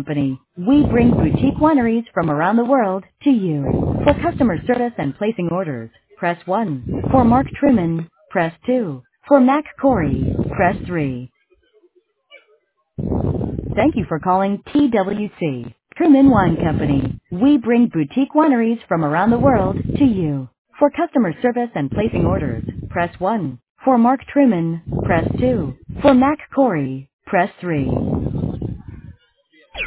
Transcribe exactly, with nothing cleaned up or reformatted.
Company. We bring boutique wineries from around the world to you. For customer service and placing orders, press one. For Mark Truman, press two. For Mac Corey, press three. Thank you for calling T W C, Truman Wine Company. We bring boutique wineries from around the world to you. For customer service and placing orders, press one. For Mark Truman, press two. For Mac Corey, press three.